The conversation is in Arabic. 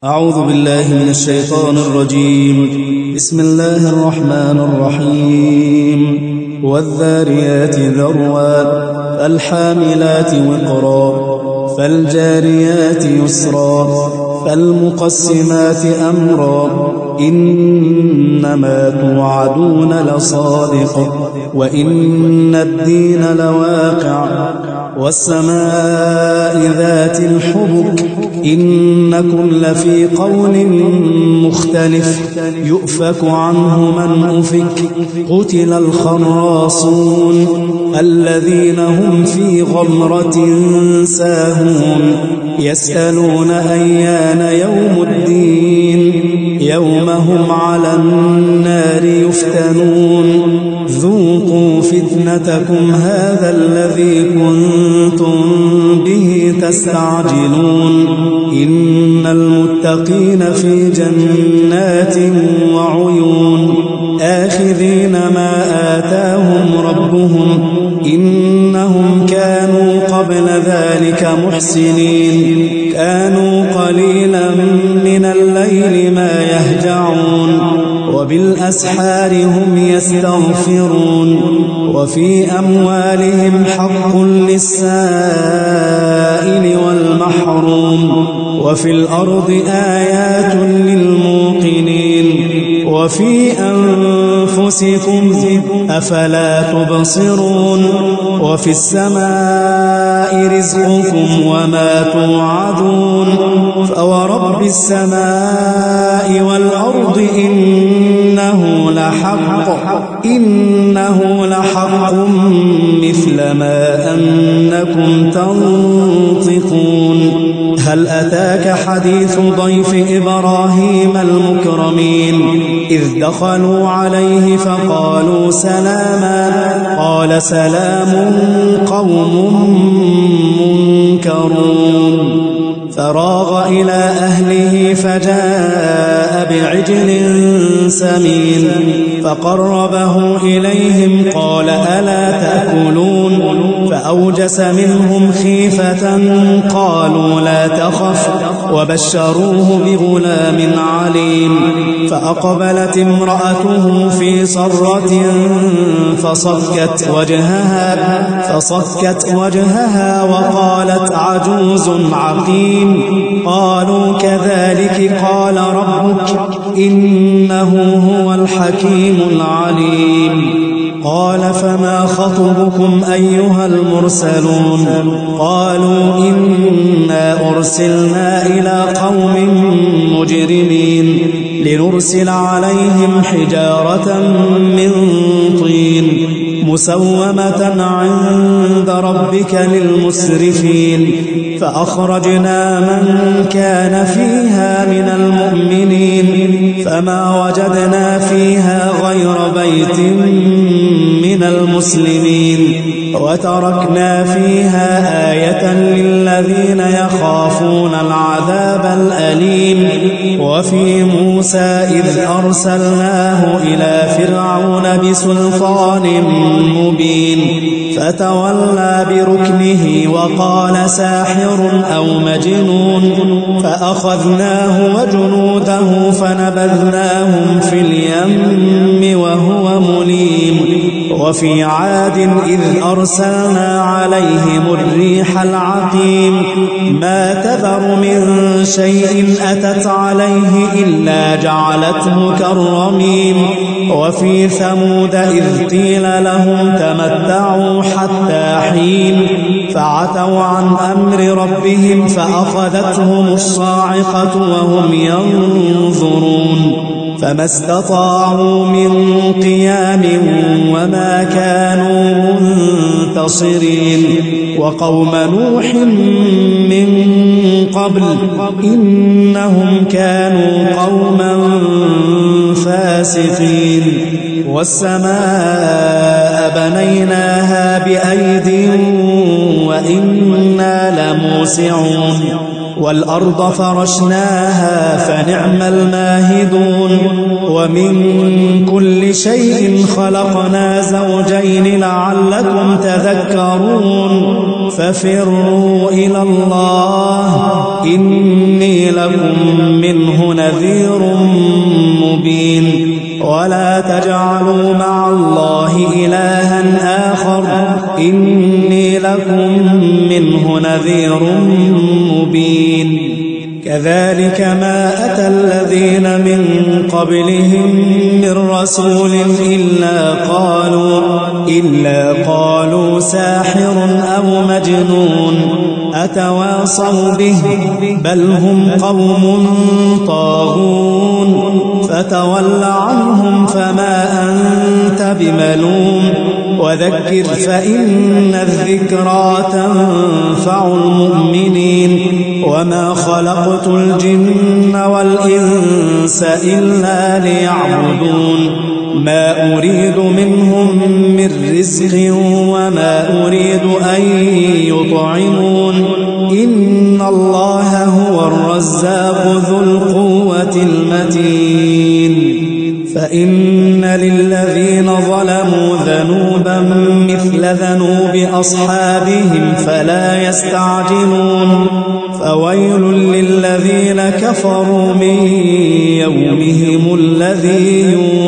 أعوذ بالله من الشيطان الرجيم. بسم الله الرحمن الرحيم. والذاريات ذروا فالحاملات وقرا فالجاريات يسرا فالمقسمات أمرا إنما توعدون لصادق وإن الدين لواقع والسماء ذات الحبك إنكم لفي قول مختلف يؤفك عنه من أفك قتل الخراصون الذين هم في غمرة ساهون يسألون أيان يوم الدين يوم هم على النار يفتنون ذوقوا فتنتكم هذا الذي كنتم به تستعجلون إن المتقين في جنات وعيون آخذين ما آتاهم ربهم إنهم كانوا قبل ذلك محسنين كانوا قليلا من الليل ما يهجعون وبالأسحار هم يستغفرون وفي أموالهم حق للسائل والمحروم وفي الأرض آيات للموقنين وفي أنفسكم أفلا تبصرون وفي السماء رزقكم وما توعدون فورب السماء والأرض إنه لحق مثل ما أنكم تنطقون هل أتاك حديث ضيف إبراهيم المكرمين إذ دخلوا عليه فقالوا سلاما قال سلام قوم منكرون فراغ إلى أهله فجاء بعجل سمين فقربه إليهم قال ألا تأكلون فأوجس منهم خيفة قالوا لا تخف وبشروه بغلام عليم فأقبلت امرأته في صرة فصكت وجهها وقالت عجوز عقيم قالوا كذلك قال ربك إنه هو الحكيم العليم قال فما خطبكم أيها المرسلون قالوا إنا أرسلنا إلى قوم مجرمين لنرسل عليهم حجارة من طين مسومة عند ربك للمسرفين فأخرجنا من كان فيها من المؤمنين فما وجدنا فيها غير بيت من المسلمين وتركنا فيها آية للذين يخافون العذاب الأليم وفي موسى إذ أرسلناه إلى فرعون بسلطان مبين فتولى بركنه وقال ساحر أو مجنون فأخذناه وجنوده فنبذناهم في اليم وهو مليم وفي عاد إذ أرسلنا عليهم الريح العقيم ما تذر من شيء أتت عليه إلا جعلته كالرميم وفي ثمود إذ قيل لهم تمتعوا حتى حين فعتوا عن أمر ربهم فأخذتهم الصاعقة وهم ينظرون فما استطاعوا من قيام وما كانوا منتصرين وقوم نوح من قبل إنهم كانوا قوما فاسقين والسماء بنيناها بأيد وإنا لموسعون والأرض فرشناها فنعم الماهدون ومن كل شيء خلقنا زوجين لعلكم تذكرون ففروا إلى الله إني لكم منه نذير مبين ولا تجعلوا مع الله إلها آخر إني لكم منه نذير مبين كذلك ما أتى الذين من قبلهم من رسول إلا قالوا ساحر أو مجنون أتواصوا به بل هم قوم طاغون فتول عنهم فما أنت بملوم وذكر فإن الذكرى تنفع المؤمنين وما خلقت الجن والإنس إلا ليعبدون ما أريد منهم من رزق وما أريد أن يطعمون إن الله هو الرزاق ذو القوة المتين فإن للذين ظلموا ذنوبا مثل ذنوب أصحابهم فلا يستعجلون فويل للذين كفروا من يومهم الذي يوم